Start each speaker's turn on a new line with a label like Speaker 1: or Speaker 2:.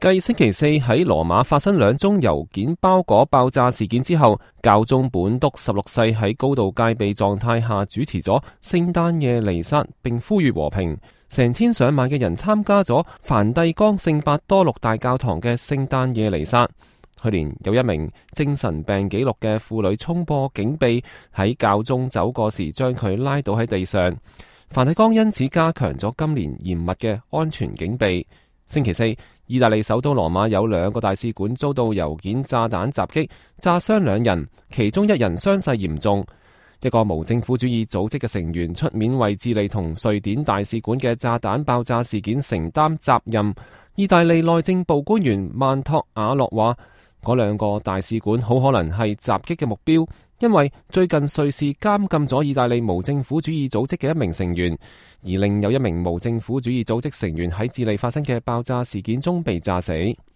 Speaker 1: 繼星期四喺羅馬發生2宗郵件包裹爆炸事件之後，教宗本篤16世喺高度戒備狀態下主持咗聖誕夜彌撒，並呼籲和平。成千上萬嘅人參加咗梵蒂岡聖伯多祿大教堂嘅聖誕夜彌撒。去年有一名精神病記錄嘅婦女衝破警備，喺教宗走過時將佢拉倒喺地上。梵蒂岡因此加強咗今年嚴密嘅安全警備。星期四，意大利首都羅馬有2個大使館遭到郵件炸彈襲擊，炸傷2人，其中1人傷勢嚴重。一個無政府主義組織嘅成員出面為智利同瑞典大使館嘅炸彈爆炸事件承擔責任。意大利內政部官員曼托瓦洛話，嗰2個大使館好可能係襲擊嘅目標，因為最近瑞士監禁咗意大利無政府主義組織嘅1名成員，而另有1名無政府主義組織成員喺智利發生嘅爆炸事件中被炸死。